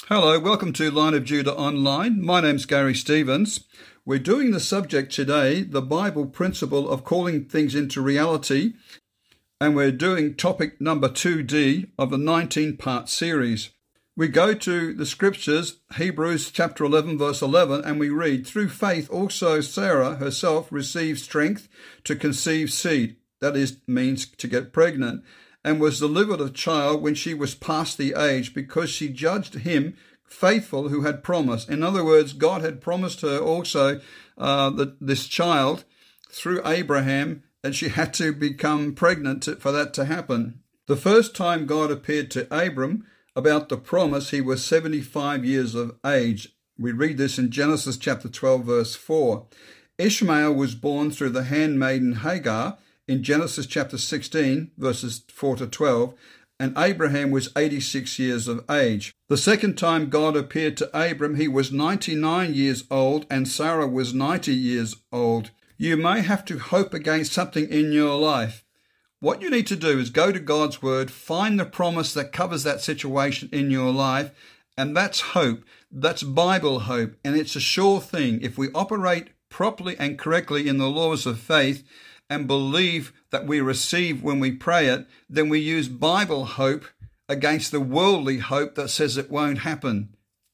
Hello, welcome to Line of Judah Online. My name's Gary Stevens. We're doing the subject today, the Bible principle of calling things into reality, and we're doing topic number 2D of the 19-part series. We go to the scriptures, Hebrews chapter 11, verse 11, and we read, "Through faith also Sarah herself received strength to conceive seed," that is, means to get pregnant, "and was delivered of child when she was past the age, because she judged him faithful who had promised." In other words, God had promised her also this child through Abraham, and she had to become pregnant for that to happen. The first time God appeared to Abram about the promise, he was 75 years of age. We read this in Genesis chapter 12, verse 4. Ishmael was born through the handmaiden Hagar in Genesis chapter 16, verses 4 to 12, and Abraham was 86 years of age. The second time God appeared to Abram, he was 99 years old, and Sarah was 90 years old. You may have to hope against something in your life. What you need to do is go to God's Word, find the promise that covers that situation in your life, and that's hope. That's Bible hope, and it's a sure thing. If we operate properly and correctly in the laws of faith and believe that we receive when we pray it, then we use Bible hope against the worldly hope that says it won't happen.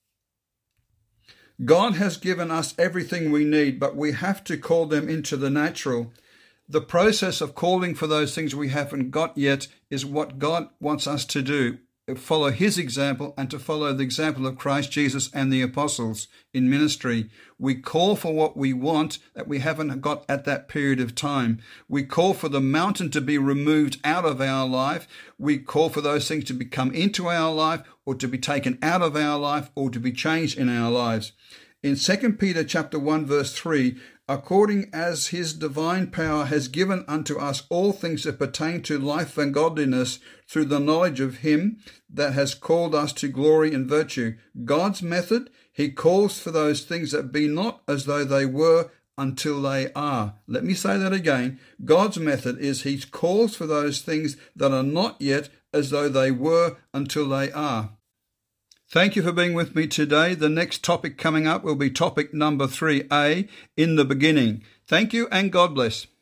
God has given us everything we need, but we have to call them into the natural. The process of calling for those things we haven't got yet is what God wants us to do. Follow his example and to follow the example of Christ Jesus and the apostles in ministry. We call for what we want that we haven't got at that period of time. We call for the mountain to be removed out of our life. We call for those things to come into our life, or to be taken out of our life, or to be changed in our lives. In 2 Peter chapter 1 verse 3, "According as his divine power has given unto us all things that pertain to life and godliness, through the knowledge of him that has called us to glory and virtue." God's method, he calls for those things that be not as though they were until they are. Let me say that again. God's method is he calls for those things that are not yet as though they were until they are. Thank you for being with me today. The next topic coming up will be topic number 3A, in the beginning. Thank you and God bless.